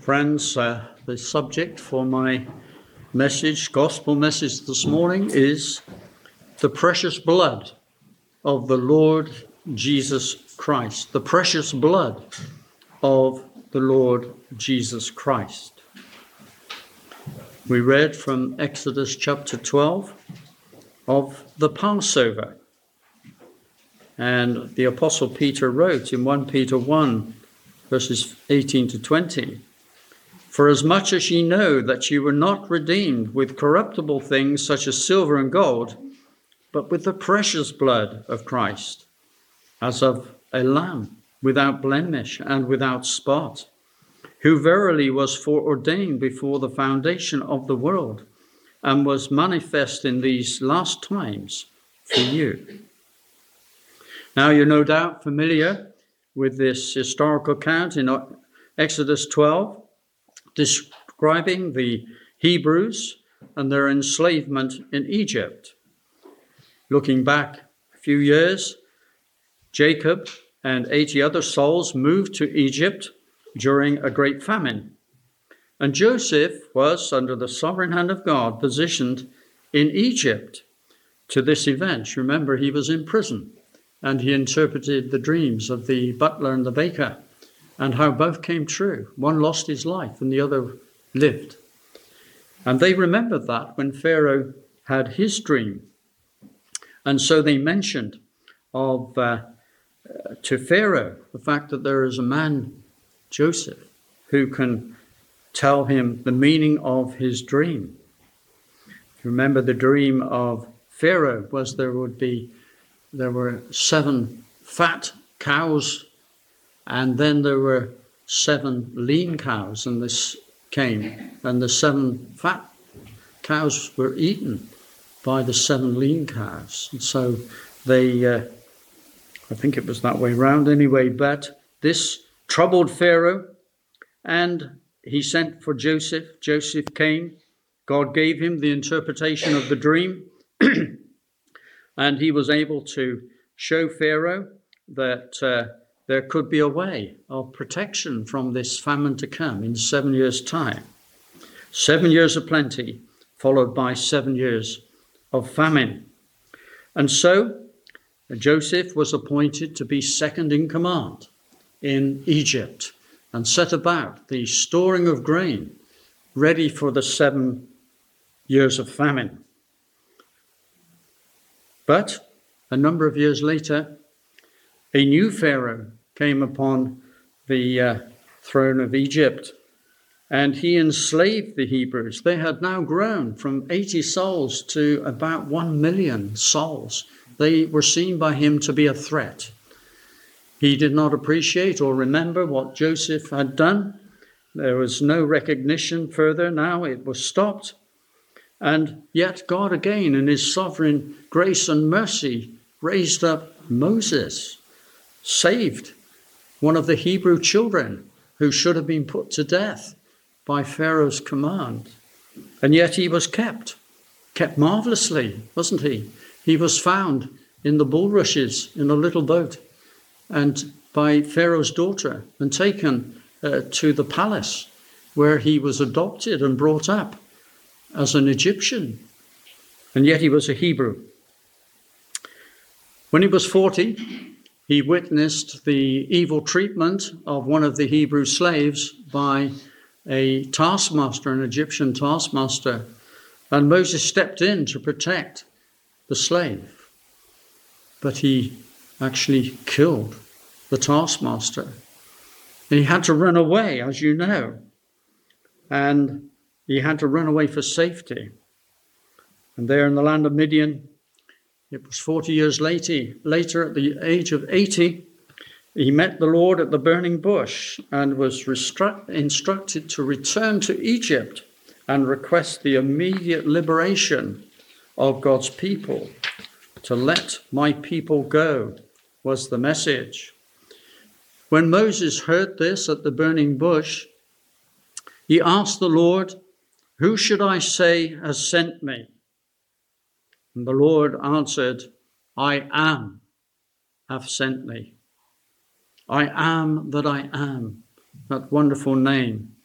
Friends, the subject for my gospel message this morning is the precious blood of the Lord Jesus Christ. The precious blood of the Lord Jesus Christ. We read from Exodus chapter 12 of the Passover. And the Apostle Peter wrote in 1 Peter 1, verses 18 to 20, "For as much as ye know that you were not redeemed with corruptible things such as silver and gold, but with the precious blood of Christ, as of a lamb without blemish and without spot, who verily was foreordained before the foundation of the world, and was manifest in these last times for you." Now you're no doubt familiar with this historical account in Exodus 12, describing the Hebrews and their enslavement in Egypt. Looking back a few years, Jacob and 80 other souls moved to Egypt during a great famine. And Joseph was, under the sovereign hand of God, positioned in Egypt to this event. Remember, he was in prison and he interpreted the dreams of the butler and the baker, and how both came true. One lost his life and the other lived. And they remembered that when Pharaoh had his dream. And so they mentioned to Pharaoh the fact that there is a man, Joseph, who can tell him the meaning of his dream. Remember, the dream of Pharaoh was there were 7 fat cows, and then there were 7 lean cows, and this came, and the 7 fat cows were eaten by the 7 lean cows. And so they, I think it was that way round anyway, but this troubled Pharaoh, and he sent for Joseph. Joseph came. God gave him the interpretation of the dream, and he was able to show Pharaoh that there could be a way of protection from this famine to come in 7 years' time. 7 years of plenty, followed by 7 years of famine. And so Joseph was appointed to be second in command in Egypt and set about the storing of grain ready for the 7 years of famine. But a number of years later, a new Pharaoh came upon the throne of Egypt, and he enslaved the Hebrews. They had now grown from 80 souls to about 1 million souls. They were seen by him to be a threat. He did not appreciate or remember what Joseph had done. There was no recognition further. Now it was stopped. And yet God again, in his sovereign grace and mercy, raised up Moses, saved one of the Hebrew children who should have been put to death by Pharaoh's command. And yet he was kept marvelously, wasn't he? He was found in the bulrushes in a little boat and by Pharaoh's daughter and taken to the palace, where he was adopted and brought up as an Egyptian. And yet he was a Hebrew. When he was 40, he witnessed the evil treatment of one of the Hebrew slaves by a taskmaster, an Egyptian taskmaster, and Moses stepped in to protect the slave. But he actually killed the taskmaster. And he had to run away, as you know, and he had to run away for safety. And there in the land of Midian, it was 40 years later, at the age of 80, he met the Lord at the burning bush and was instructed to return to Egypt and request the immediate liberation of God's people. To let my people go was the message. When Moses heard this at the burning bush, he asked the Lord, "Who should I say has sent me?" And the Lord answered, "I am hath sent me." I am that I am, that wonderful name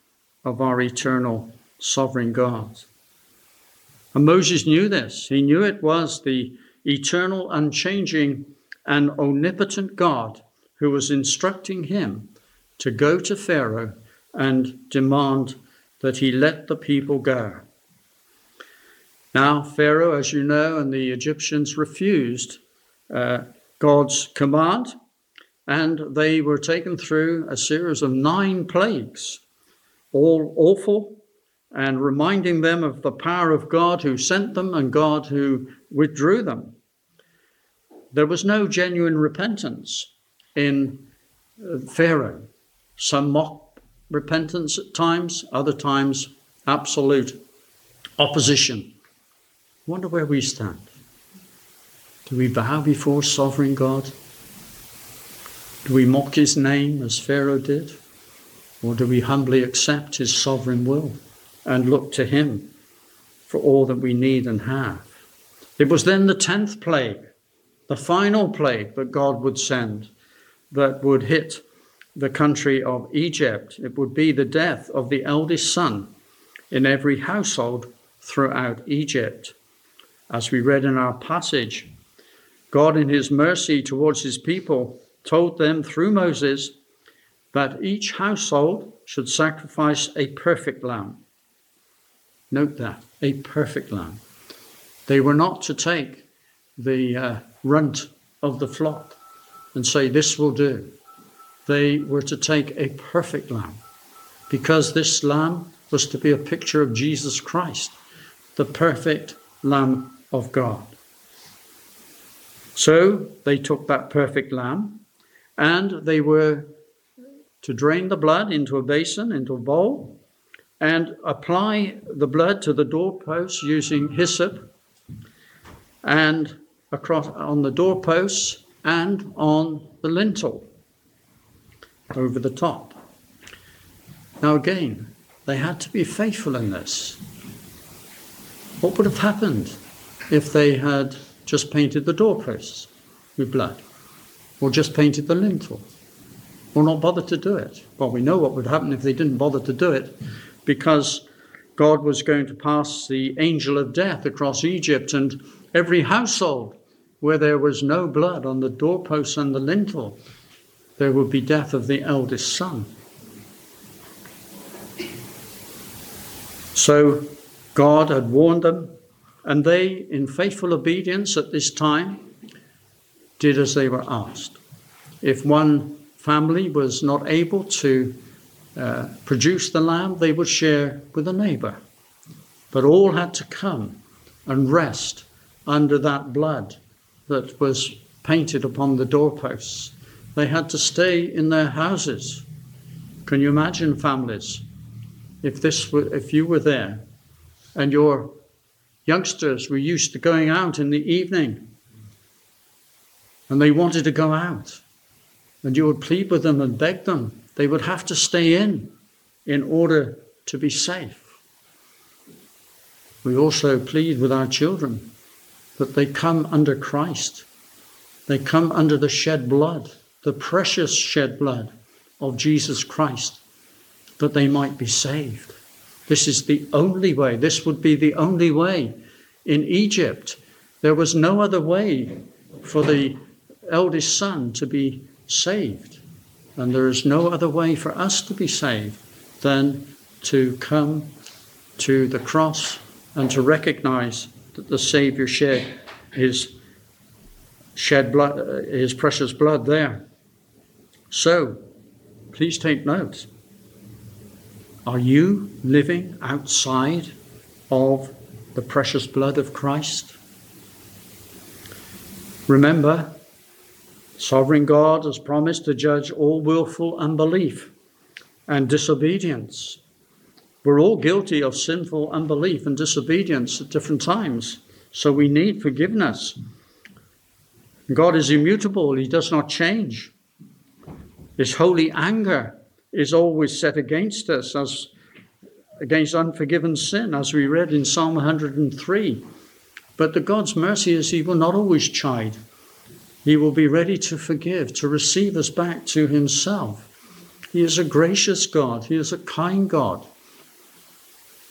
of our eternal sovereign God. And Moses knew this. He knew it was the eternal, unchanging, and omnipotent God who was instructing him to go to Pharaoh and demand that he let the people go. Now, Pharaoh, as you know, and the Egyptians refused God's command, and they were taken through a series of 9 plagues, all awful, and reminding them of the power of God who sent them and God who withdrew them. There was no genuine repentance in Pharaoh. Some mock repentance at times, other times absolute opposition. I wonder where we stand. Do we bow before sovereign God? Do we mock his name as Pharaoh did? Or do we humbly accept his sovereign will and look to him for all that we need and have? It was then the 10th plague, the final plague that God would send, that would hit the country of Egypt. It would be the death of the eldest son in every household throughout Egypt. As we read in our passage, God in his mercy towards his people told them through Moses that each household should sacrifice a perfect lamb. Note that, a perfect lamb. They were not to take the runt of the flock and say, this will do. They were to take a perfect lamb, because this lamb was to be a picture of Jesus Christ, the perfect Lamb of God. So they took that perfect lamb, and they were to drain the blood into a basin, into a bowl, and apply the blood to the doorposts using hyssop, and across on the doorposts and on the lintel over the top. Now again, they had to be faithful in this. What would have happened if they had just painted the doorposts with blood, or just painted the lintel, or not bothered to do it? Well, we know what would happen if they didn't bother to do it, because God was going to pass the angel of death across Egypt, and every household where there was no blood on the doorposts and the lintel, there would be death of the eldest son. So God had warned them, and they, in faithful obedience at this time, did as they were asked. If one family was not able to produce the lamb, they would share with a neighbor. But all had to come and rest under that blood that was painted upon the doorposts. They had to stay in their houses. Can you imagine, families, if you were there and your youngsters were used to going out in the evening and they wanted to go out, and you would plead with them and beg them, they would have to stay in order to be safe. We also plead with our children that they come under Christ. They come under the shed blood, the precious shed blood of Jesus Christ, that they might be saved. This is the only way. This would be the only way. In Egypt, there was no other way for the eldest son to be saved. And there is no other way for us to be saved than to come to the cross and to recognize that the Savior shed his blood, his precious blood there. So, please take note. Are you living outside of the precious blood of Christ? Remember, sovereign God has promised to judge all willful unbelief and disobedience. We're all guilty of sinful unbelief and disobedience at different times, so we need forgiveness. God is immutable. He does not change. His holy anger is always set against us, as against unforgiven sin, as we read in Psalm 103. But the God's mercy is he will not always chide. He will be ready to forgive, to receive us back to himself. He is a gracious God. He is a kind God.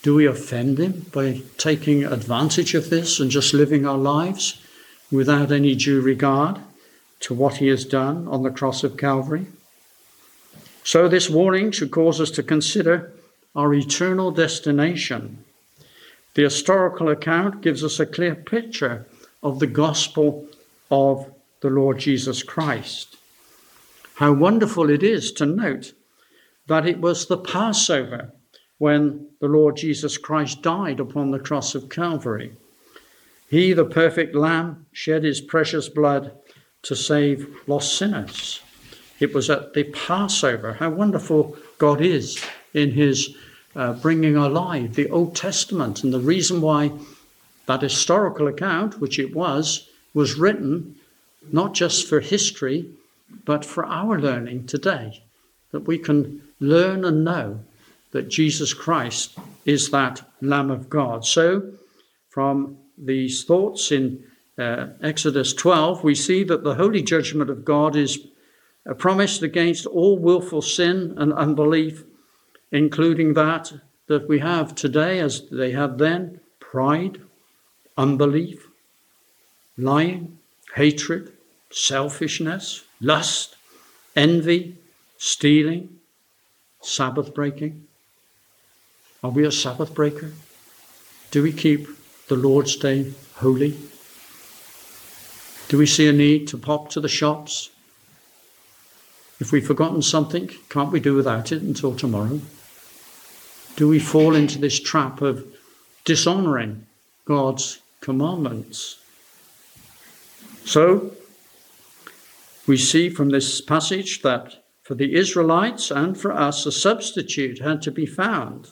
Do we offend him by taking advantage of this and just living our lives without any due regard to what he has done on the cross of Calvary? So this warning should cause us to consider our eternal destination. The historical account gives us a clear picture of the gospel of the Lord Jesus Christ. How wonderful it is to note that it was the Passover when the Lord Jesus Christ died upon the cross of Calvary. He, the perfect Lamb, shed his precious blood to save lost sinners. It was at the Passover. How wonderful God is in his bringing alive the Old Testament. And the reason why that historical account, which it was written not just for history, but for our learning today, that we can learn and know that Jesus Christ is that Lamb of God. So from these thoughts in Exodus 12, we see that the holy judgment of God is promised against all willful sin and unbelief, including that we have today as they had then: pride, unbelief, lying, hatred, selfishness, lust, envy, stealing, Sabbath breaking. Are we a Sabbath breaker? Do we keep the Lord's Day holy? Do we see a need to pop to the shops? If we've forgotten something, can't we do without it until tomorrow? Do we fall into this trap of dishonoring God's commandments? So, we see from this passage that for the Israelites and for us, a substitute had to be found.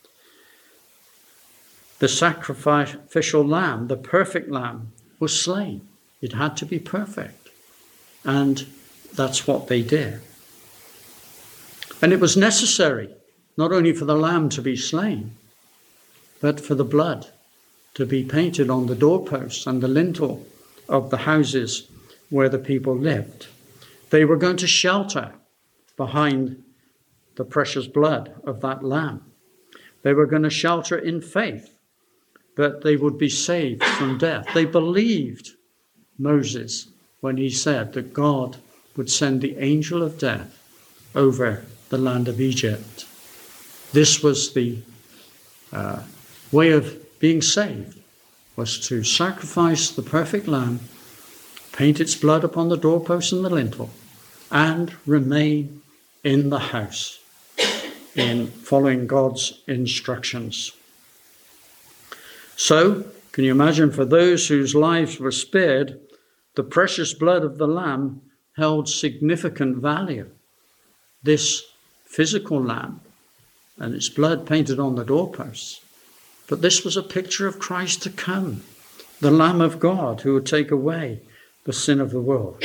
The sacrificial lamb, the perfect lamb, was slain. It had to be perfect. And that's what they did. And it was necessary not only for the lamb to be slain, but for the blood to be painted on the doorposts and the lintel of the houses where the people lived. They were going to shelter behind the precious blood of that lamb. They were going to shelter in faith that they would be saved from death. They believed Moses when he said that God would send the angel of death over the land of Egypt. This was the way of being saved, was to sacrifice the perfect lamb, paint its blood upon the doorpost and the lintel, and remain in the house in following God's instructions. So, can you imagine, for those whose lives were spared, the precious blood of the lamb held significant value. This physical lamb and its blood painted on the doorposts. But this was a picture of Christ to come, the Lamb of God who would take away the sin of the world.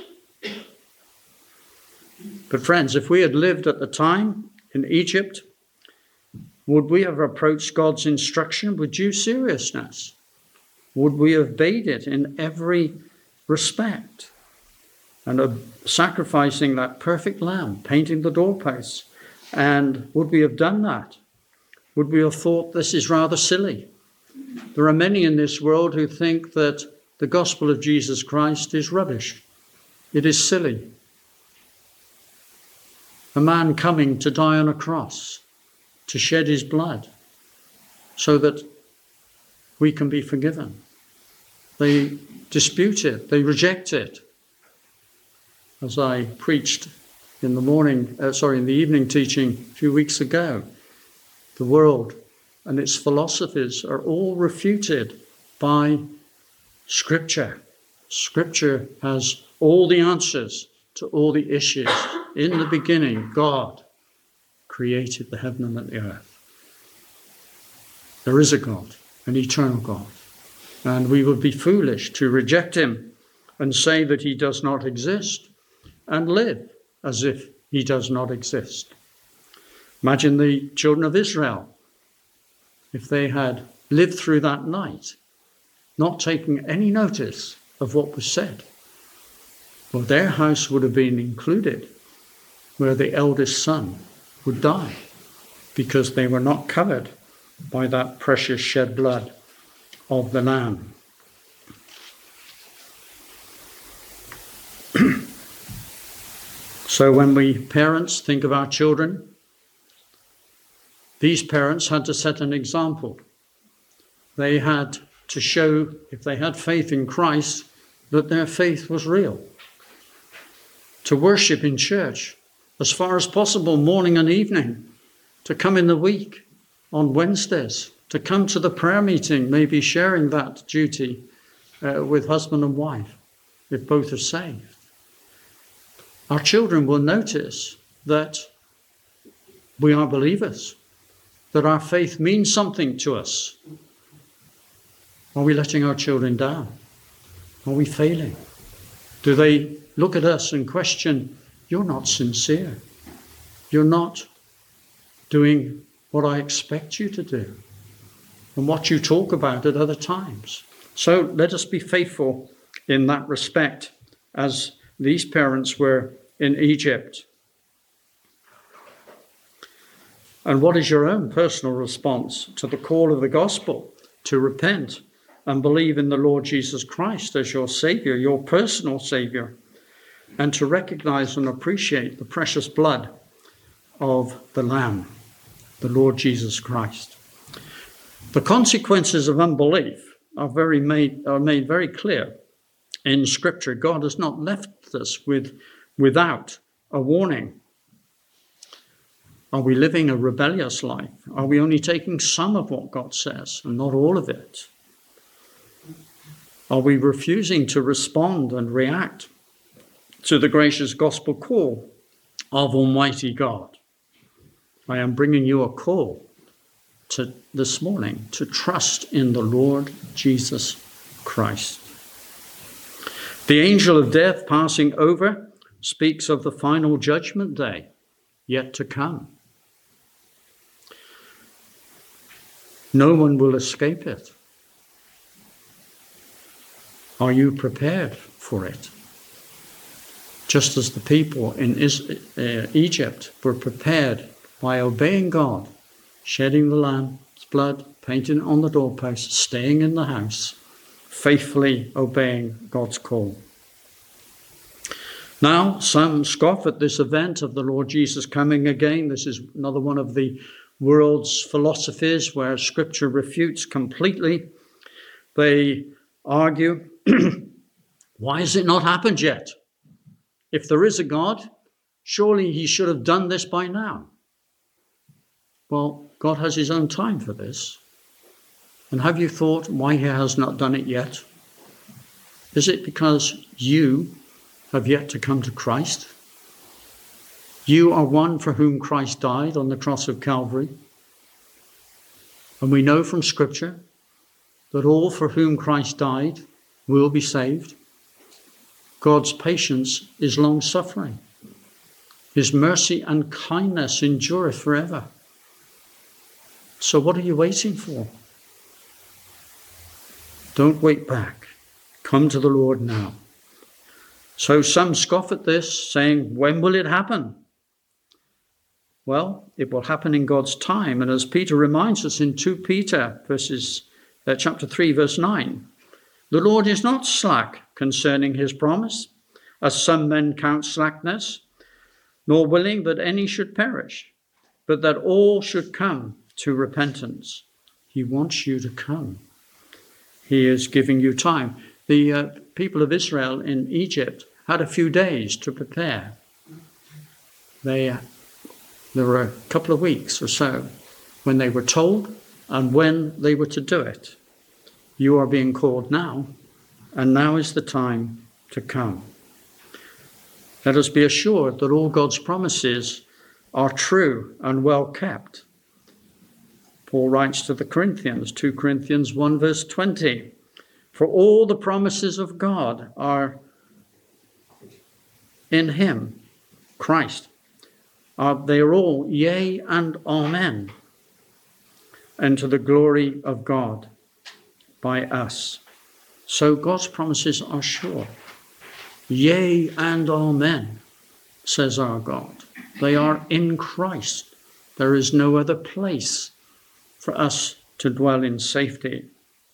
But friends, if we had lived at the time in Egypt, would we have approached God's instruction with due seriousness? Would we have obeyed it in every respect? And sacrificing that perfect lamb, painting the doorposts. And would we have done that? Would we have thought this is rather silly? There are many in this world who think that the gospel of Jesus Christ is rubbish. It is silly. A man coming to die on a cross, to shed his blood, so that we can be forgiven. They dispute it. They reject it. As I preached in the evening teaching a few weeks ago, the world and its philosophies are all refuted by Scripture. Scripture has all the answers to all the issues. In the beginning, God created the heaven and the earth. There is a God, an eternal God. And we would be foolish to reject him and say that he does not exist and live as if he does not exist. Imagine the children of Israel, if they had lived through that night, not taking any notice of what was said. Well, their house would have been included where the eldest son would die because they were not covered by that precious shed blood of the Lamb. So when we parents think of our children, these parents had to set an example. They had to show, if they had faith in Christ, that their faith was real. To worship in church as far as possible, morning and evening. To come in the week on Wednesdays. To come to the prayer meeting, maybe sharing that duty with husband and wife, if both are saved. Our children will notice that we are believers, that our faith means something to us. Are we letting our children down? Are we failing? Do they look at us and question, you're not sincere. You're not doing what I expect you to do and what you talk about at other times. So let us be faithful in that respect as these parents were in Egypt. And what is your own personal response to the call of the gospel to repent and believe in the Lord Jesus Christ as your Savior, your personal Savior, and to recognize and appreciate the precious blood of the Lamb, the Lord Jesus Christ? The consequences of unbelief are made very clear in Scripture. God has not left us without a warning. Are we living a rebellious life? Are we only taking some of what God says and not all of it? Are we refusing to respond and react to the gracious gospel call of Almighty God? I am bringing you a call this morning to trust in the Lord Jesus Christ. The angel of death passing over speaks of the final judgment day yet to come. No one will escape it. Are you prepared for it? Just as the people in Egypt were prepared by obeying God, shedding the lamb's blood, painting it on the doorpost, staying in the house, faithfully obeying God's call. Now, some scoff at this event of the Lord Jesus coming again. This is another one of the world's philosophies where Scripture refutes completely. They argue, why has it not happened yet? If there is a God, surely he should have done this by now. Well, God has his own time for this. And have you thought why he has not done it yet? Is it because you have yet to come to Christ? You are one for whom Christ died on the cross of Calvary. And we know from Scripture that all for whom Christ died will be saved. God's patience is long-suffering. His mercy and kindness endureth forever. So what are you waiting for? Don't wait back. Come to the Lord now. So some scoff at this, saying, when will it happen? Well, it will happen in God's time. And as Peter reminds us in 2 Peter chapter 3, verse 9, the Lord is not slack concerning his promise, as some men count slackness, nor willing that any should perish, but that all should come to repentance. He wants you to come. He is giving you time. The people of Israel in Egypt had a few days to prepare. There were a couple of weeks or so when they were told and when they were to do it. You are being called now, and now is the time to come. Let us be assured that all God's promises are true and well kept. Paul writes to the Corinthians, 2 Corinthians 1 verse 20, for all the promises of God are in him, Christ. They are all yea and amen, and to the glory of God by us. So God's promises are sure. Yea and amen, says our God. They are in Christ. There is no other place for us to dwell in safety.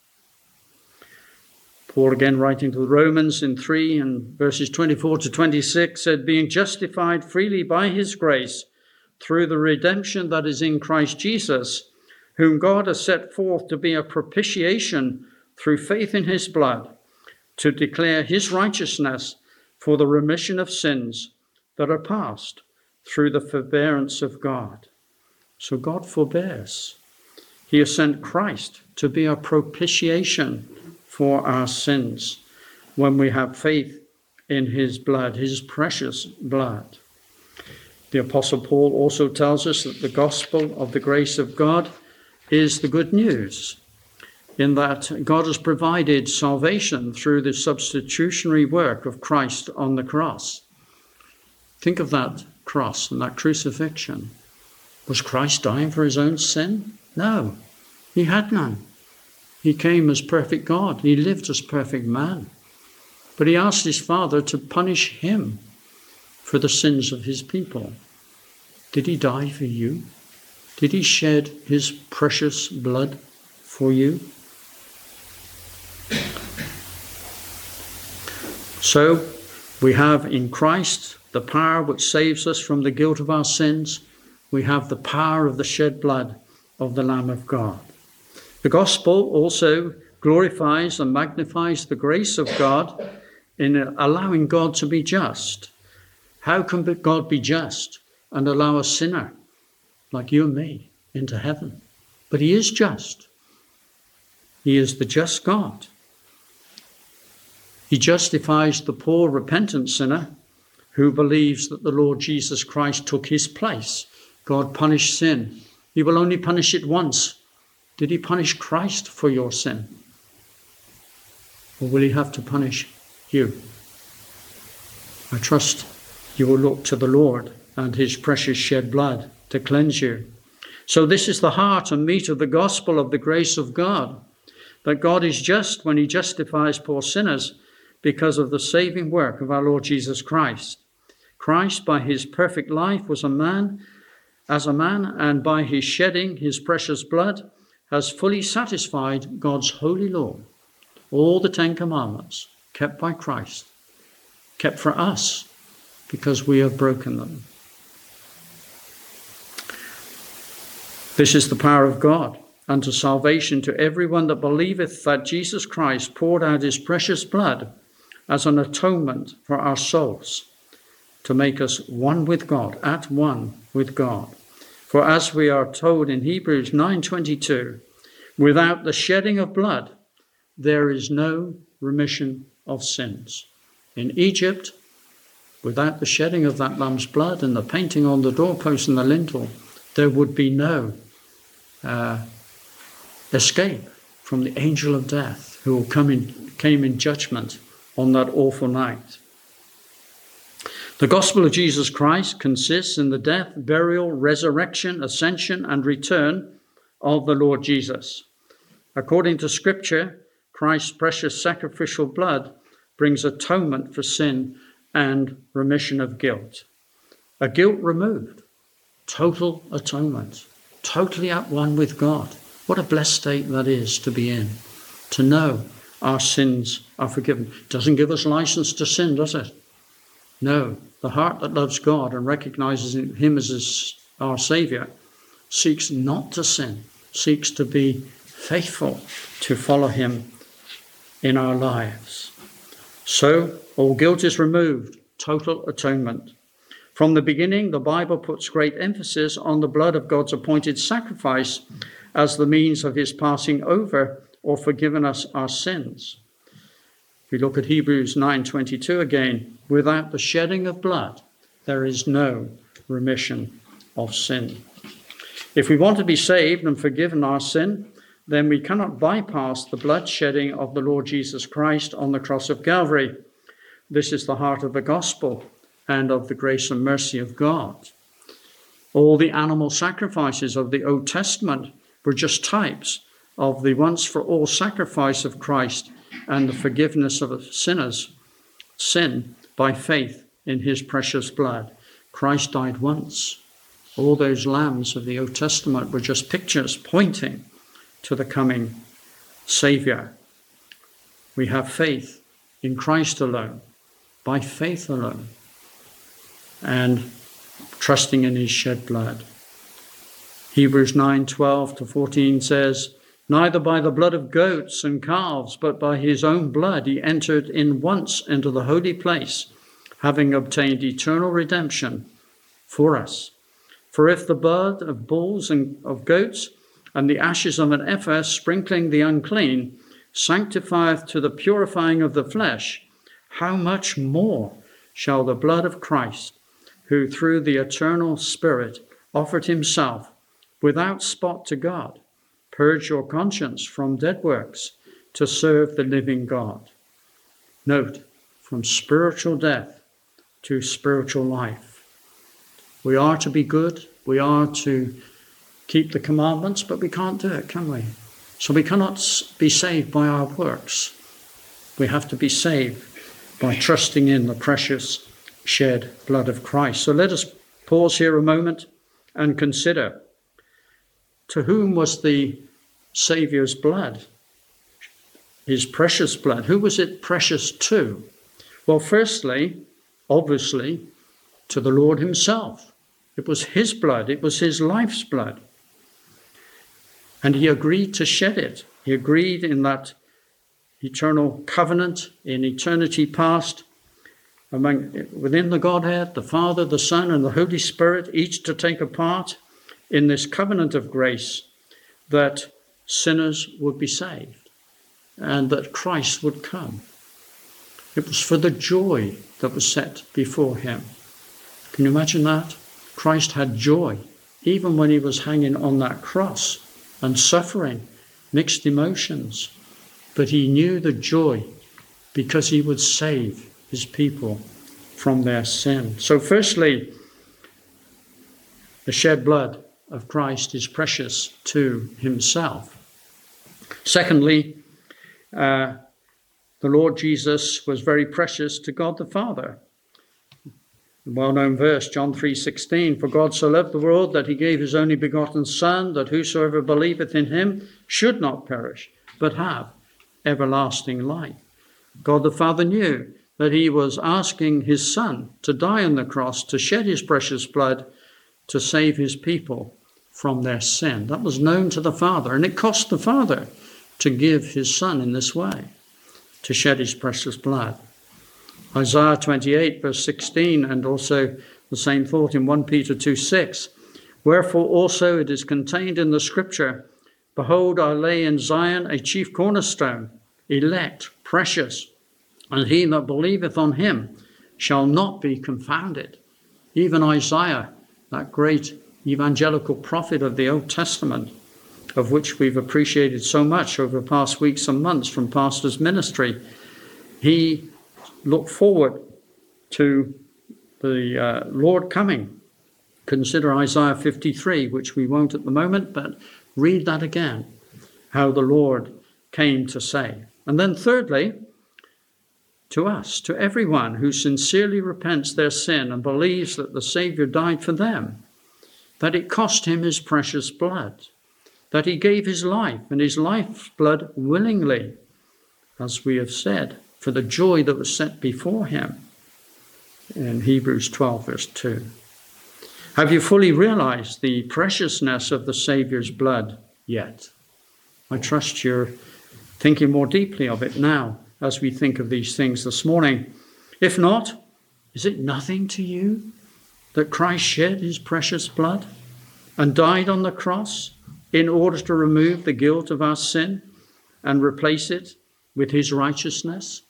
Paul, again writing to the Romans in 3 and verses 24 to 26, said, being justified freely by his grace through the redemption that is in Christ Jesus, whom God has set forth to be a propitiation through faith in his blood, to declare his righteousness for the remission of sins that are past through the forbearance of God. So God forbears. He has sent Christ to be a propitiation for our sins when we have faith in his blood, his precious blood. The Apostle Paul also tells us that the gospel of the grace of God is the good news, in that God has provided salvation through the substitutionary work of Christ on the cross. Think of that cross and that crucifixion. Was Christ dying for his own sin? No, he had none. He came as perfect God. He lived as perfect man. But he asked his Father to punish him for the sins of his people. Did he die for you? Did he shed his precious blood for you? So we have in Christ the power which saves us from the guilt of our sins. We have the power of the shed blood of the Lamb of God. The gospel also glorifies and magnifies the grace of God in allowing God to be just. How can God be just and allow a sinner like you and me into heaven? But he is just. He is the just God. He justifies the poor repentant sinner who believes that the Lord Jesus Christ took his place. God punished sin. He will only punish it once. Did he punish Christ for your sin? Or will he have to punish you? I trust you will look to the Lord and his precious shed blood to cleanse you. So this is the heart and meat of the gospel of the grace of God, that God is just when he justifies poor sinners because of the saving work of our Lord Jesus Christ. Christ, by his perfect life, was as a man, and by his shedding his precious blood, has fully satisfied God's holy law. All the 10 commandments kept by Christ, kept for us because we have broken them. This is the power of God unto salvation to everyone that believeth that Jesus Christ poured out his precious blood as an atonement for our souls, to make us one with God, at one with God. For as we are told in Hebrews 9:22, without the shedding of blood, there is no remission of sins. In Egypt, without the shedding of that lamb's blood and the painting on the doorpost and the lintel, there would be no escape from the angel of death who came in judgment on that awful night. The gospel of Jesus Christ consists in the death, burial, resurrection, ascension, and return of the Lord Jesus. According to Scripture, Christ's precious sacrificial blood brings atonement for sin and remission of guilt. A guilt removed, total atonement, totally at one with God. What a blessed state that is to be in, to know our sins are forgiven. It doesn't give us license to sin, does it? No, the heart that loves God and recognizes him as our Saviour seeks not to sin, seeks to be faithful to follow him in our lives. So all guilt is removed, total atonement. From the beginning, the Bible puts great emphasis on the blood of God's appointed sacrifice as the means of his passing over or forgiving us our sins. If we look at Hebrews 9:22 again, without the shedding of blood, there is no remission of sin. If we want to be saved and forgiven our sin, then we cannot bypass the blood shedding of the Lord Jesus Christ on the cross of Calvary. This is the heart of the gospel and of the grace and mercy of God. All the animal sacrifices of the Old Testament were just types of the once-for-all sacrifice of Christ and the forgiveness of sinners' sin by faith in his precious blood. Christ died once All those lambs of the Old Testament were just pictures pointing to the coming Saviour. We have faith in Christ alone, by faith alone, and trusting in his shed blood. Hebrews 9:12-14 says, "Neither by the blood of goats and calves, but by his own blood he entered in once into the holy place, having obtained eternal redemption for us. For if the blood of bulls and of goats and the ashes of an ephah sprinkling the unclean sanctifieth to the purifying of the flesh, how much more shall the blood of Christ, who through the eternal Spirit offered himself without spot to God, purge your conscience from dead works to serve the living God." Note, from spiritual death to spiritual life. We are to be good, we are to keep the commandments, but we can't do it, can we? So we cannot be saved by our works. We have to be saved by trusting in the precious shed blood of Christ. So let us pause here a moment and consider, to whom was the Saviour's blood, his precious blood? Who was it precious to? Well, firstly, obviously, to the Lord himself. It was his blood. It was his life's blood. And he agreed to shed it. He agreed in that eternal covenant in eternity past within the Godhead, the Father, the Son, and the Holy Spirit, each to take a part in this covenant of grace, that sinners would be saved and that Christ would come. It was for the joy that was set before him. Can you imagine that? Christ had joy, even when he was hanging on that cross and suffering, mixed emotions. But he knew the joy because he would save his people from their sin. So firstly, the shed blood of Christ is precious to himself. Secondly, the Lord Jesus was very precious to God the Father. The well-known verse, John 3:16, "For God so loved the world that he gave his only begotten Son, that whosoever believeth in him should not perish, but have everlasting life." God the Father knew that he was asking his Son to die on the cross, to shed his precious blood, to save his people from their sin. That was known to the Father, and it cost the Father to give his Son in this way, to shed his precious blood. Isaiah 28, verse 16, and also the same thought in 1 Peter 2:6. "Wherefore also it is contained in the scripture, Behold, I lay in Zion a chief cornerstone, elect, precious, and he that believeth on him shall not be confounded." Even Isaiah, that great evangelical prophet of the Old Testament, of which we've appreciated so much over the past weeks and months from pastor's ministry, he looked forward to the Lord coming. Consider Isaiah 53, which we won't at the moment, but read that again, how the Lord came to save. And then thirdly, to us, to everyone who sincerely repents their sin and believes that the Saviour died for them, that it cost him his precious blood, that he gave his life and his life's blood willingly, as we have said, for the joy that was set before him in Hebrews 12, verse 2. Have you fully realized the preciousness of the Saviour's blood yet? I trust you're thinking more deeply of it now as we think of these things this morning. If not, is it nothing to you that Christ shed his precious blood and died on the cross in order to remove the guilt of our sin and replace it with his righteousness?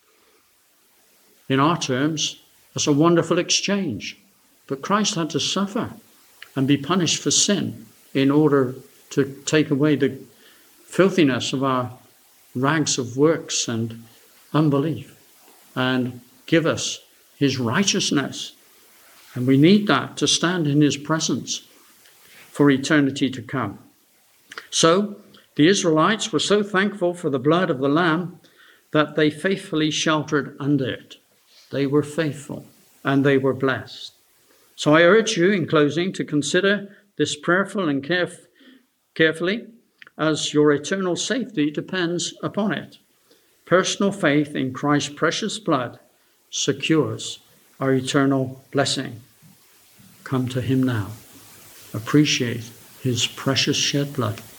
In our terms, that's a wonderful exchange. But Christ had to suffer and be punished for sin in order to take away the filthiness of our rags of works and unbelief and give us his righteousness. And we need that to stand in his presence for eternity to come. So the Israelites were so thankful for the blood of the Lamb that they faithfully sheltered under it. They were faithful and they were blessed. So I urge you, in closing, to consider this prayerful and carefully, as your eternal safety depends upon it. Personal faith in Christ's precious blood secures our eternal blessing. Come to him now. Appreciate his precious shed blood.